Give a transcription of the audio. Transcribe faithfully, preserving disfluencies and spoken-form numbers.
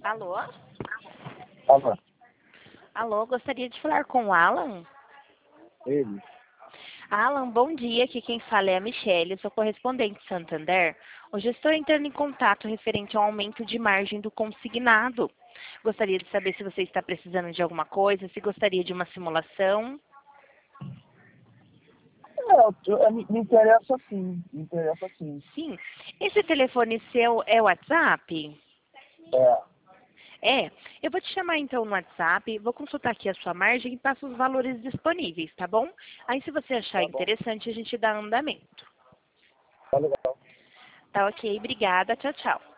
Alô? Fala, Alô, gostaria de falar com o Alan? ele. Alan, bom dia. Aqui quem fala é a Michelle, sou correspondente Santander. Hoje eu estou entrando em contato referente ao aumento de margem do consignado. Gostaria de saber se você está precisando de alguma coisa, se gostaria de uma simulação. É, eu- eu- me, me interessa sim, me interessa sim. Sim. Esse telefone seu é o WhatsApp? É, É. Eu vou te chamar então no WhatsApp, vou consultar aqui a sua margem e passo os valores disponíveis, tá bom? Aí se você achar tá bom, interessante, a gente dá andamento. tá legal. Tá ok, obrigada. Tchau, tchau.